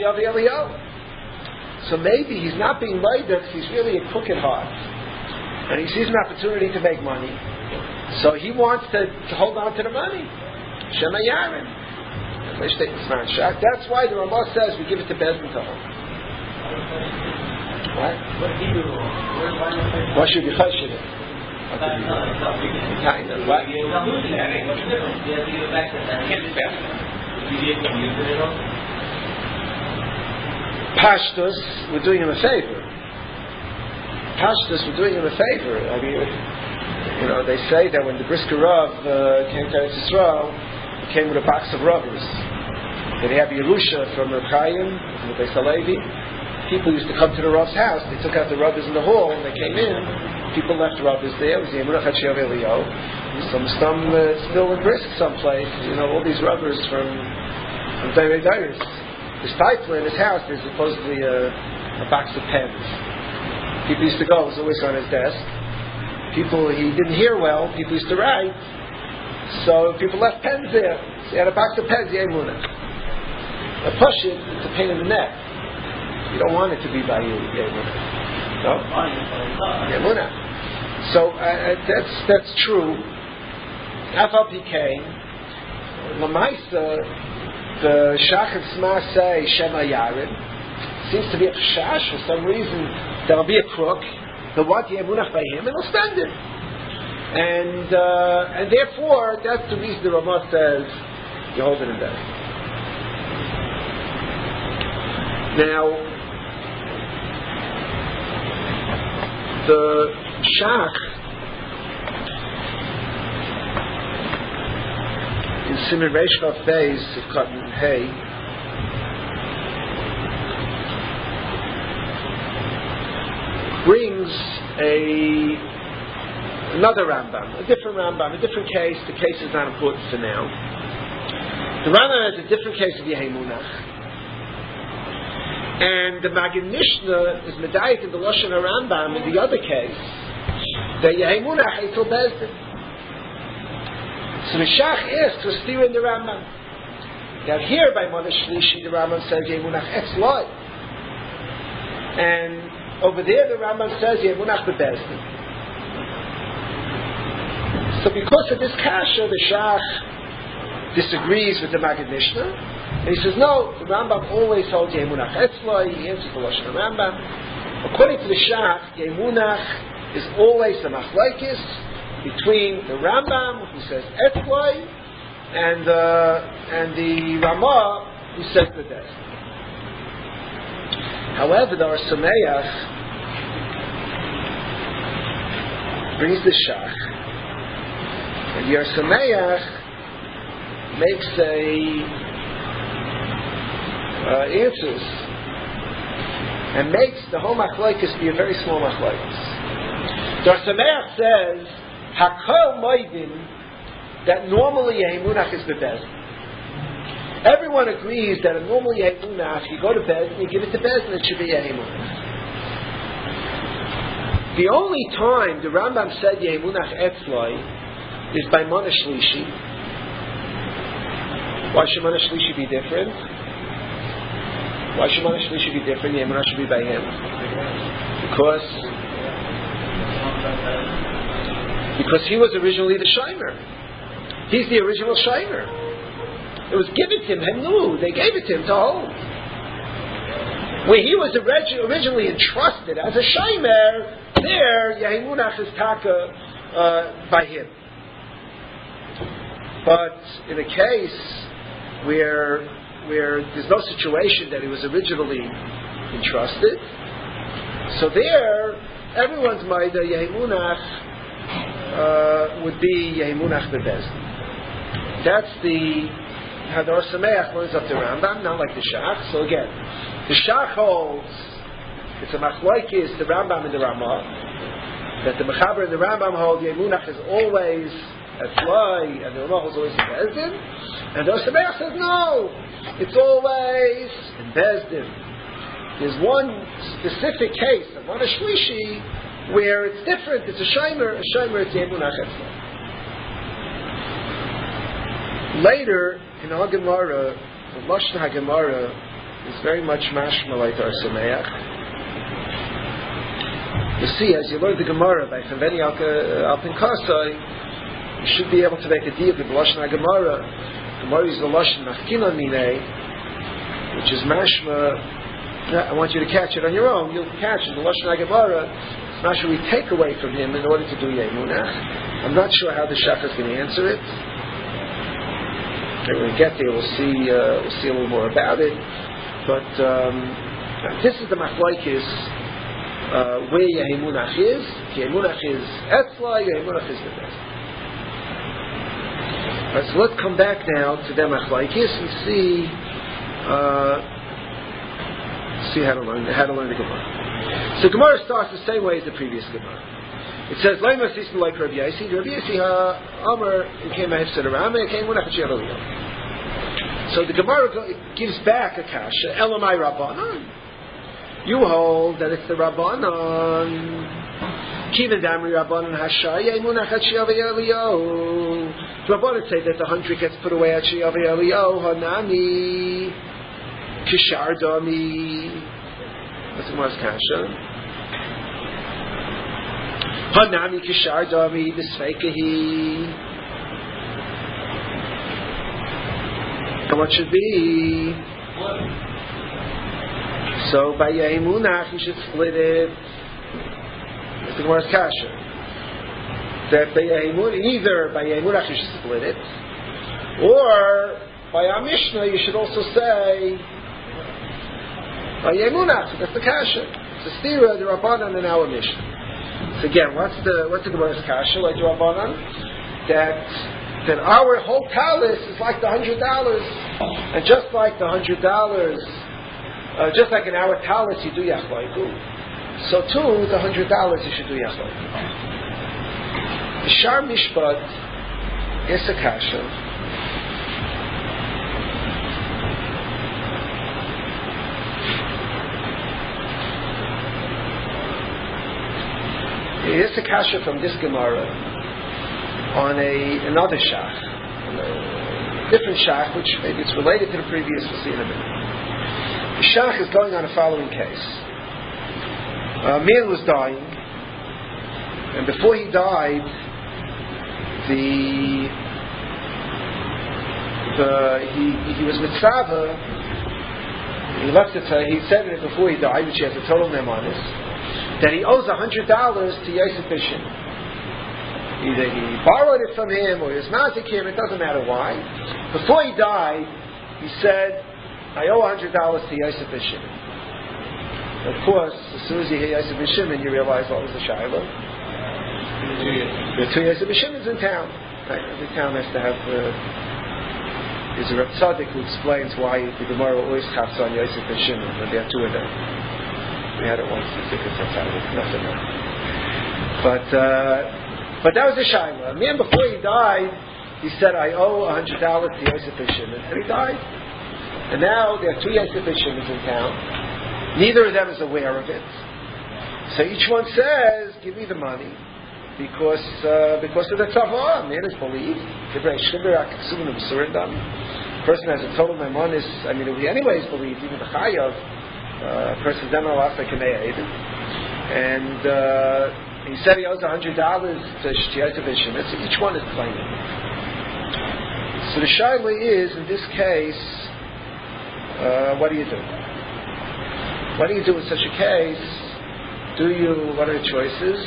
So maybe he's not being laid because he's really a crooked heart, and he sees an opportunity to make money. So he wants to, to hold on to the money. Shema Yarin. That's why the Ramah says we give it to Bezdin to hold. What? What did he do wrong? What should be choshed? Kind of. What? Pashtus, we're doing him a favor. Pashtus, we're doing him a favor. I mean, you know, they say that when the Brisker Rav uh, came to Eretz Yisrael, he came with a box of rubbers. Did he have Yerusha from Reb Chaim, from the Beis Halevi? People used to come to the Rav's house. They took out the rubbers in the hall, and they came in. People left rubbers there. It was the Emunach HaShiav Eliyahu. Some, some uh, still in Brisk someplace. You know, all these rubbers from from David Dyrus. His title in his house is supposedly a, a box of pens. People used to go. It was always on his desk. People he didn't hear well. People used to write. So people left pens there. So he had a box of pens. The Emunach. A push it. It's a pain in the neck. You don't want it to be by you. The Emunach. No? Emunach. So uh, that's that's true. Afal Pikein, Lamaisa, the Shach and Sma say Shema Yarin. Seems to be a chash for some reason. There'll be a crook. They'll want the Emunach by him, and they'll spend it. And uh, and therefore, that's the reason the Ramah says you hold it in bed. Now, the Shach in Siman Reish Vav Beis of Cotton Hay brings a another Rambam, a different Rambam, a different case. The case is not important for now. The Rambam has a different case of Yehemunach. And the Magen Mishnah is medayik in the Lashon HaRambam in the other case that Yehemunach Eitel Bezdin. So the Shach asks to steer in the Rambam. Now here by Mother Shlishi the Rambam says Yehemunach Etzloi, and over there the Rambam says Yehemunach Bezdin. So because of this kasha, the Shach disagrees with the Magen Mishnah. And he says, no, the Rambam always holds Yemunach Etzloi. He answers the Lashon Rambam. According to the Shach, Yemunach is always a machlokes between the Rambam, who says Etzloi, and uh, and the Ramah, who says the Bezdin. However, the Or Sameach brings the Shach, and the Or Sameach makes a Uh, answers and makes the whole machlokes be a very small machlokes. The Or Sameach says Hakol Moedim that normally Yehemunach is the best. Everyone agrees that a normal Yehemunach, you go to bed and you give it to bed and it should be Yehemunach. The only time the Rambam said Yehemunach Etzloi is by Mona Shlishi. Why should Mona Shlishi be different? Why should Mona Shlishi be different? Yemunah should be by him. Because because he was originally the Shomer. He's the original Shomer. It was given to him, Hemnu. They gave it to him to hold. Where he was originally entrusted as a Shomer, there, Yemunah is taka uh, by him. But in a case where where there's no situation that he was originally entrusted, so there, everyone's Maida Yehemunach uh, would be Yehemunach Bezdin. That's the how the Or Sameach learns up the Rambam, not like the Shach. So again, the Shach holds it's a machlokes the Rambam and the Ramah, that the Mechaber and the Rambam hold Yehemunach is always Etzloi and the Ramah is always Bezdin, and the Or Sameach says no. It's always in Bezdin. There's one specific case of one a shlishi where it's different. It's a shaymer. A shaymer it's yemunach etzla. Later in our Gemara, the Lashon HaGemara is very much mashma like our Sameach. You see, as you learn the Gemara by Chaveni Alpin Kasai, you should be able to make a deal with the Lashon HaGemara. Gemara is the Lashon Machkina Minei, which is mashma. I want you to catch it on your own. You'll catch it. The Lashon HaGemara, it's mashma we take away from him in order to do Yemunach. I'm not sure how the Shach is going to answer it. When we get there, we'll see. Uh, we'll see a little more about it. But um, this is the machlokes uh, where Yemunach is. Yemunach is etzla. Yemunach is the best. Right, so let's come back now to the machlokes and see uh, see how to learn how to learn the Gemara. So Gemara starts the same way as the previous Gemara. It says, "Lema sisnu like Rabbi Yasi, Rabbi Yasi ha Amar came out said Rama came when I So the Gemara gives back a kasha. Elamai Rabbanon. You hold that it's the Rabbanon. Kiven Damri Rabbanon Hashaya Emunach Hachiyav Eliyahu. The Rabbanon say that the hundred gets put away at Chiyav Eliyahu Hanami Kishar Dami. That's the Gemara's kasha. Hanami Kishar Dami Bisfeikahi. And what should be? So by Yemunach you should split it. That's the Gemara's kasha. That by Yemunach, either by Yemunach you should split it, or by our Mishnah you should also say by Yemunach. That's the kasha. It's a stira, the Rabbanan, and our Mishnah. So again, what's the what's the Gemara's kasha like the Rabbanan? That that our whole talis is like the hundred dollars, and just like the hundred dollars, uh, just like in our talis you do yachlaiku, so too the hundred dollars you should do yachlaiku. The Shar Mishpat is a kasha. It's a kasha from this Gemara on a another shach, a different shach, which maybe it's related to the previous. We'll see in a minute. The shach is going on the following case. A man was dying, and before he died, the the he he was mitzvah. He left it. He said it before he died, which he has a total nemanis, that he owes a hundred dollars to Yosef Bishim. Either he borrowed it from him or he was mazik him, it doesn't matter why. Before he died, he said, I owe a hundred dollars to Yosef Bishim. Of course, as soon as you hear Yosef Bishim, you realize what was the shiloh. There are two Yosef Bishim's in town. Right? Every town has to have uh, there's a Reb Tzaddik who explains why the Gemara always chaps on Yosef Bishim when there are two of them. We had it once, the secret society, nothing else. But, uh, but that was the Shaila. A man, before he died, he said, I owe a hundred dollars to Yosef Bishim, and he died. And now there are two Yosef Bishims in town. Neither of them is aware of it. So each one says, give me the money, because, uh, because of the tzavah. Man is believed. The person has a total nemanis, I mean, we anyways believe, even the chayav, Uh, person demo last like and uh, he said he owes a hundred dollars to Yosef Bishim. So each one is claiming. So the shaila is, in this case, uh, what do you do? What do you do in such a case? Do you? What are the choices?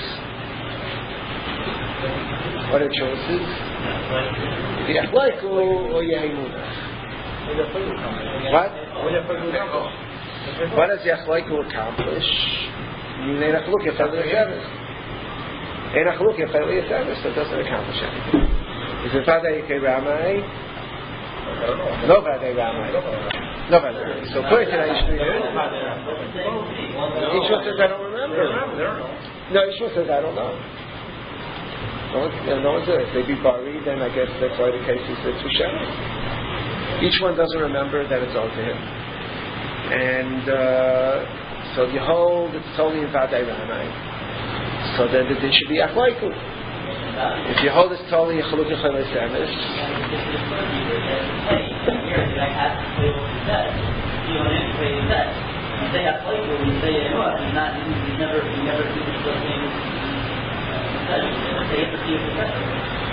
What are the choices? The Yachlaiku or Yemunach? What? What does Yachlaiku accomplish? You need to look at That doesn't accomplish anything. Is it Vadei Ramai? No Vadei Ramai. No Vadei Ramai. So according to that, each one says, I don't remember. No, each one says, I don't know. No one's, no one's there. If they be Bari, then I guess that's why the case is it's Hashem. Each one doesn't remember that it's owed to him. and uh, so you hold it's totally in Vadai Ramai. So then the din should be Achlaiku. If you hold it's totally in Chaluk Yechalei Semes. You say Achlaiku, you say Yenuah, you not you never you never do the same. They have to see if it's better.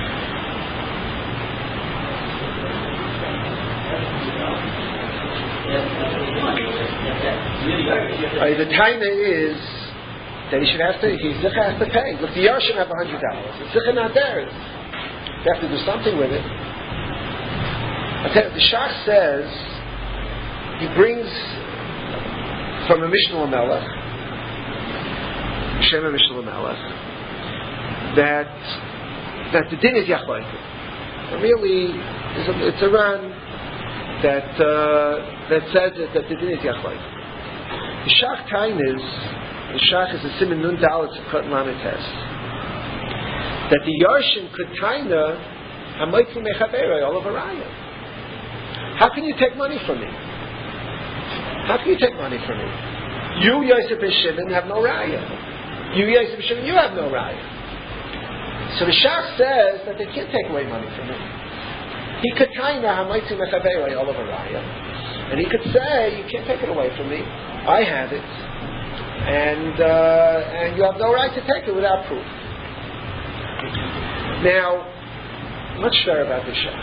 Uh, the time is that he should have to, he Zicha has to pay. Look, the Yar should have a hundred dollars. The Zicha not there. They have to do something with it. I tell you, the Shach says he brings from a Mishnah Melech, Shem Mishnah Melech, that that the din is Yachlayku. Really, it's a, it's a run that uh, that says that, that the din is Yachlayku. The Shach time is the Shach is a Siman Nun Dalet Sukkot Lamed Tes that the Yarshin could taina Hamaytzi Mechaberei all over Raya. How can you take money from me? How can you take money from me? You Yosef and Shimon have no Raya. You Yosef and Shimon, you have no Raya. So the Shach says that they can't take away money from him. He could taina Hamaytzi Mechaberei all over Raya, and he could say you can't take it away from me. I have it, and uh, and you have no right to take it without proof. Now, what's fair about the Shach?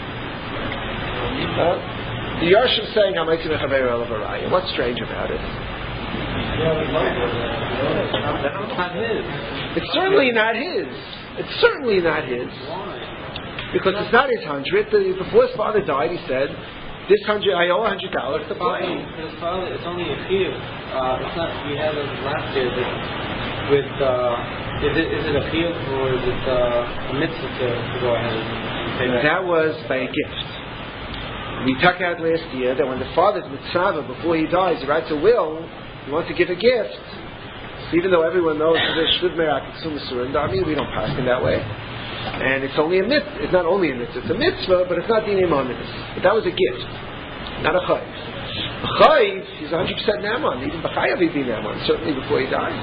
Uh, the Yarshim saying Hamaytzi Mechaberei all over Raya. What's strange about it? It's not his. It's certainly not his. It's certainly not his. Because it's not his hundred. Before his father died, he said, "This hundred, I owe a hundred dollars to buy." His father, it's only a few. Uh, it's not. We had it last year that with. Uh, is it is it a field or is it uh, a mitzvah to, to go ahead and pay back? That was by a gift. We talked out last year that when the father's mitzvah before he dies, he writes a will. He wants to give a gift. So even though everyone knows that there's shvud merak tzum surrender, I mean we don't pass in that way. And it's only a mitzvah. It's not only a mitzvah. It's a mitzvah, but it's not dinei mamis. But that was a gift, not a chayiv. A chayiv, he's one hundred percent naman. Even b'chayav he'd be naman, certainly before he dies.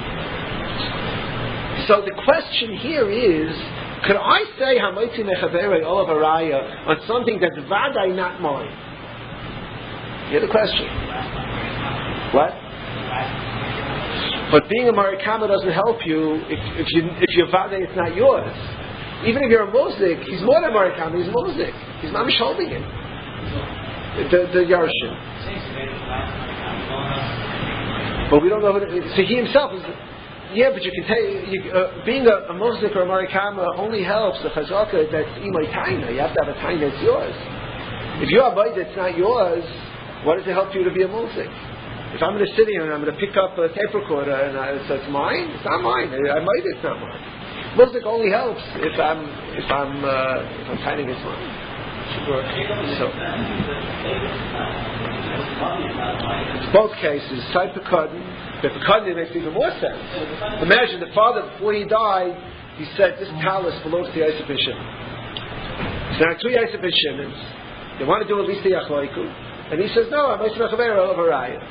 So the question here is, could I say Hamaytzi Mechaberei olav haraya on something that's vaday not mine? You hear the question? What? But being a marikama doesn't help you if, if you if you're vaday it's not yours. Even if you're a mozik, he's more than marikama. He's mozik. He's mamish holding him. The the Yarshim. But we don't know. Who the, so he himself is. Yeah, but you can tell you, uh, being a, a mozik or a marikama only helps the chazaka that's imay taina. You have to have a taina that's yours. If you have a that's not yours, what does it help you to be a mozik? If I'm going to sit here and I'm going to pick up a tape recorder and I, so it's mine, it's not mine. I might it's not mine. Music only helps if I'm if I'm uh, if I'm finding it's mine. Sure. So it's both cases. Side pekadin. The pekadin makes even more sense. Imagine the father before he died, he said this palace belongs to Yosef and Shimon. So now two Yosef and Shimons. They want to do at least the Yachloiku, and he says no. I'm Yosef Mechaberei olav haraya.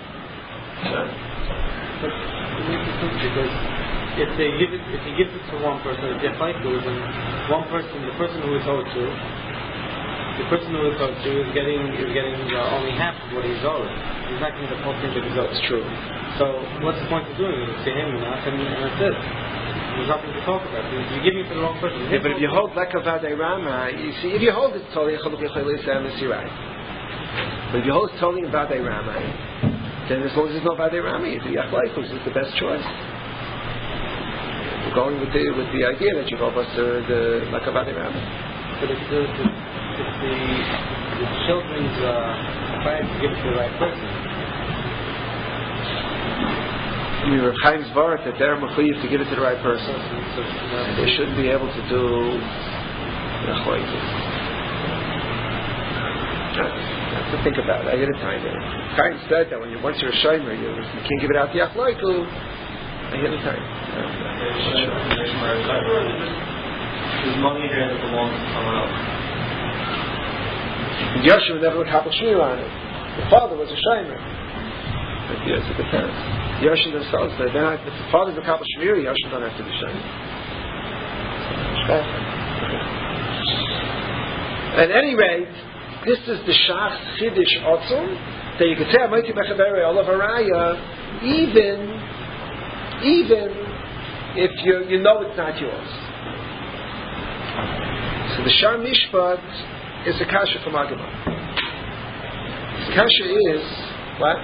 Because if they give it, if he gives it to one person, if they fight with him, one person, the person who is owed to, the person who is owed to is getting is getting uh, only half of what he's owed. He's not getting the whole thing that he's owed. It's true. So what's the point of doing it? It's to him enough, and, and that's it. There's nothing to talk about. You're giving it to the wrong person. Yeah, but if you hold like a Vadei Rama, you see, if you hold it totally, you're right. But if you hold it totally in Vadei Rama, then as long as there's no Vadei Rama, you do Yachleikus is the best choice. We're going with the with the idea that you go us the, the like a Vadei Rama. But if the, the, if the, the children's uh, trying to give it to the right person. I mean, Rav Chaim's Barat that they're mechuyev to give it to the right person. So, uh, they shouldn't be able to do Yachleikus. That's to think about it. I get a time there. Chaim said that when you once you're a shomer, you, you can't give it out to Yachleiku. I get a time. There's money here that belongs to someone else. And Yosha would never would Hapel Shmir on it. The father was a Shomer. But yes, the parents. Yoshin themselves, they're not, if the father's a Kabbalah Shmiri, Yoshin don't have to be Shomer. At any rate, this is the Shach Chiddush Otzum, that you can say, Amoiti Mechaveri Olav Araya, even, even if you, you know it's not yours. So the Shar Mishpat is a kasha from Agama. The kasha is, what?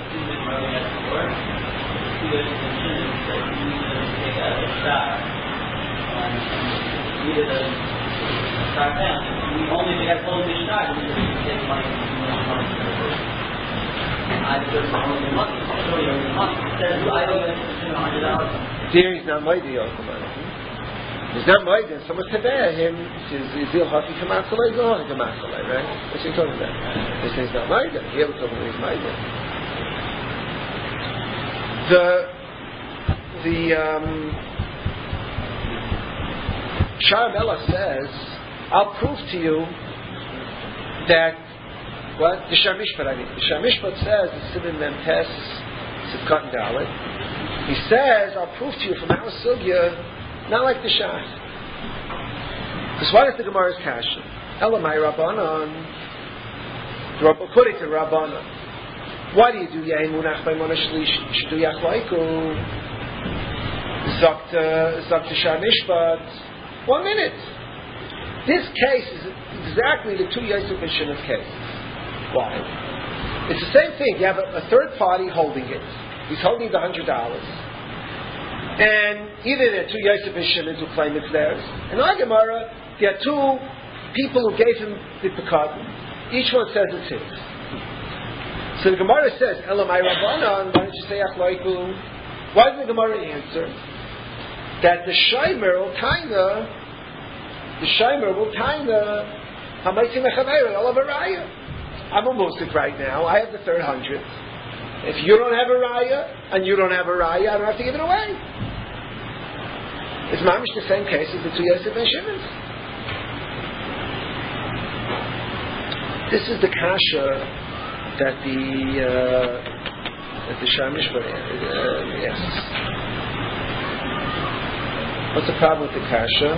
There he's not mighty. He's not mighty. Someone said that him is Zil Haki Kamakale, Zil Haki Kamakale, right? What's he talking about? They say he's not mighty. Here we're talking about he's mighty. The the um, Sharamella says, I'll prove to you that what the Shamishpat I mean the Shamishpat says it's Simin Memtes Sivkat and Dalet. He says, I'll prove to you from our sugya, not like the Shas. Because what is the Gemara's kasha? Elamai Rabbanon, according to Rabbanon. Why do you do Yain Munach by Mona Shlish? You should do Yachlaiku. Zakta Zakta Shamishpat. One minute. This case is exactly the two Yosef and Shimon cases. Why? It's the same thing. You have a, a third party holding it. He's holding the hundred dollars, and either there are two Yosef and Shimon who claim it's theirs, and in Gemara there are two people who gave him the pekad. Each one says it's his. So the Gemara says, "Elamai Rabbanan." Why don't you say Achlaiku? Why does the Gemara answer that the Shomer will taina, the Shomer will taina Hamaisi Mechaveira Olav Araya? I'm a musik right now. I have the third hundred. If you don't have a raya and you don't have a raya, I don't have to give it away. It's mamish the same case as the two Yosef and Shimon. This is the kasha that the uh, that the Shamish uh, yes. What's the problem with the kasha?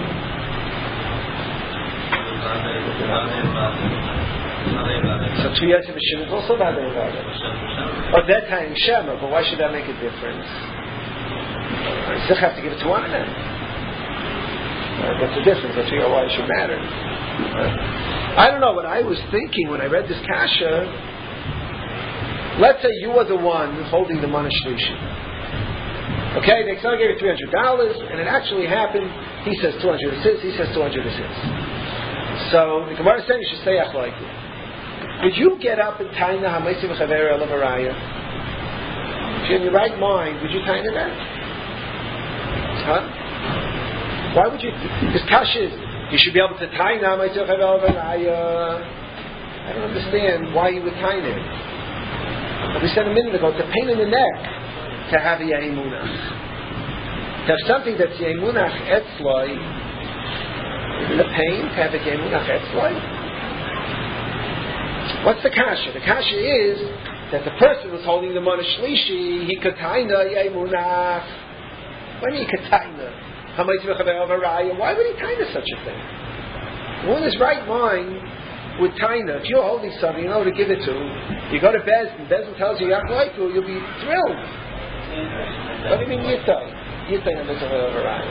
So two Yosef and Shimon is also bad or bad. At that time Shema, but why should that make a difference? I still have to give it to one of them. Uh, what's the difference? Let's figure out why it should matter. Uh, I don't know what I was thinking when I read this kasha. Let's say you were the one holding the Mana Shlishi. Okay, the Exxon gave you three hundred dollars, and it actually happened. He says two hundred is his, he says two hundred is his. So the Gemara is saying you should say Achlaiku. Would you get up and taina Hamaisi Mechaveira Olav Araya? If you're in your right mind, would you taina that? Huh? Why would you? This kasha is, you should be able to taina Hamaisi Mechaveira Olav Araya. I don't understand why you would taina it. But we said a minute ago, it's a pain in the neck to have a Yemunach. To have something that's Yemunach Etzloi, isn't it a pain to have a Yemunach Etzloi? What's the kasha? The kasha is that the person who's holding the Mana Shlishi, he could taina Yemunach. Why do you could taina? Why would he taina such a thing? One in his right mind would taina. If you're holding something, you know who to give it to. You go to Bez, and Bez tells you Yachlaiku, you'll be thrilled. What do you mean Yitai? Yitai on Mitzvah of Araya.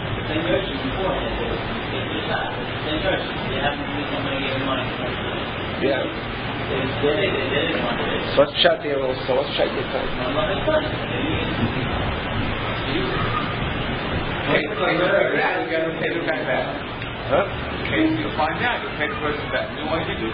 Yeah. So what's Pshat here also? What's Pshat Yitai? Huh? Okay, you'll find out. You'll pay the person back. You know what you do.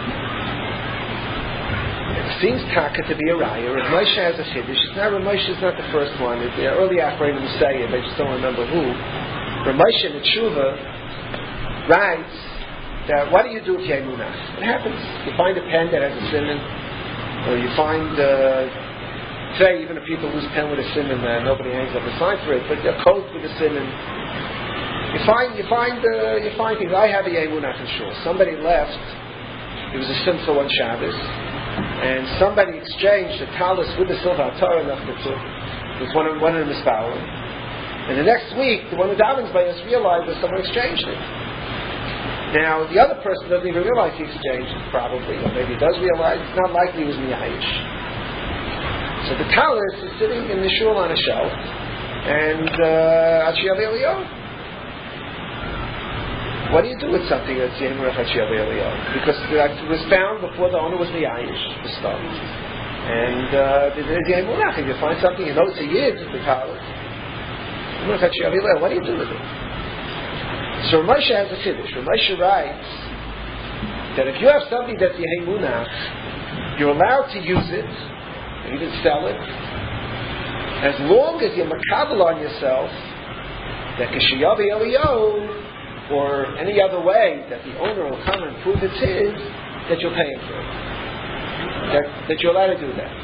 It seems taka to be a raya. Rav Moshe has a chiddush. It's not Rav Moshe is not the first one. The early Achronim who say it, they just don't remember who. Rav Moshe in the Tshuva writes that what do you do with Yemunach? It happens. You find a pen that has a simon, or you find uh, say even if people lose pen with a simon, uh, nobody hangs up a sign for it, but a coat with a simon. You find, you find, uh, you find things. I have a Yemunach in shul. Somebody left. It was a simcha on Shabbos. and somebody exchanged a talus with the silver Torah Nafkatzur. It was one of one of the Mispalim. And the next week, the one who davens by us realized that someone exchanged it. Now, the other person doesn't even realize he exchanged it, probably. Or maybe he does realize. It's not likely he was Miyayish. So the talus is sitting in the shul on a shelf, and Achiyav Eliyahu. What do you do with something that's Yemurach Achiyav Eliyahu? Because it was found before the owner was Miyayish, the stuff. And uh, there's Yemurach. If you find something, you know it's a Yid, the talus. Yemurach Achiyav Eliyahu. What do you do with it? So Ramosha has a chiddush. Ramosha writes that if you have something that's Yehemunach, you're allowed to use it, and even sell it, as long as you're makabel on yourself that Kishayavi Eliyahu or any other way that the owner will come and prove it's his, that you'll pay him for it. That, that you're allowed to do that.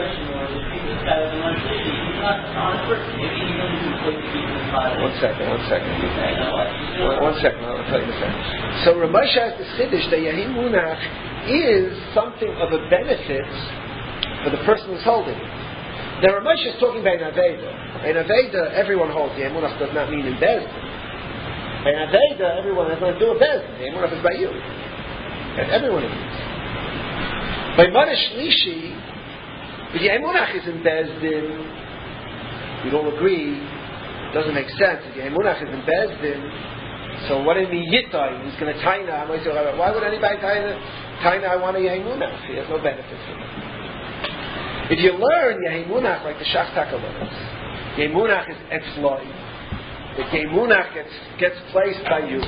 One second, one second. One, one second, I'll tell you in a second. So Ramosha has the Siddish that Yehimunach is something of a benefit for the person who's holding it. Now Ramosha is talking about an Aveda. In Aveda, everyone holds. Yehimunach does not mean in Bezdin. In Aveda, everyone has nothing to do with Bezdin. Yehimunach is by you. And everyone agrees. By Marash Lishi, if Yehimunach is in Bezdin, we'd all agree, it doesn't make sense. If Yehimunach is in Bezdin, so what do you mean Yitai? He's going to Taina. Why would anybody Taina? Taina, I want a Yehimunach. He has no benefit from it. If you learn Yehimunach like the Shach Taka learns, Yehimunach is Etzloi. The Yehimunach gets, gets placed by you.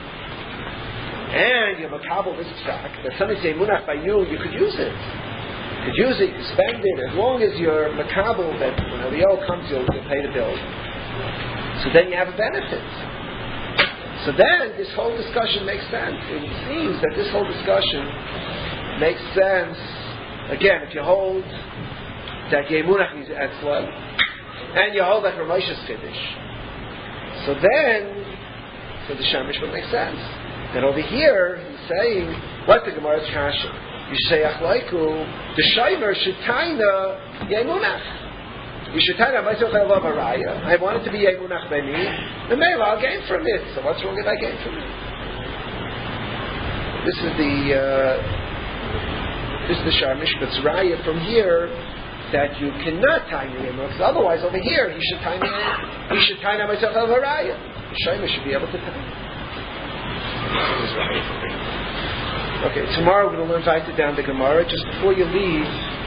And you have a kabel this psak, that something's Yehimunach by you, you could use it. You could use it, you could spend it, as long as you're makabel that when Eliyahu comes, you'll, you'll pay the bill. So then you have a benefit. So then this whole discussion makes sense. It seems that this whole discussion makes sense, again, if you hold that Yehimunach is Etzla, and you hold that Ramosha's Chiddush. So then, so the Shamish would make sense. And over here, he's saying, what's the Gemara's Kasha? You say, Achlaiku, the Shaimer should taina Yemunach. You should taina myself, I love Araya. I want it to be Yemunach by me. The male, I'll gain from it. So what's wrong if I gain from it? This is the, uh, this is the Shar Mishpat's Raya from here, that you cannot taina Yemunach. Because otherwise, over here, he should taina, he should taina myself, I love Araya. The Shaimer should be able to taina. Okay, tomorrow we're going to learn Vaita down the Gemara. Just before you leave,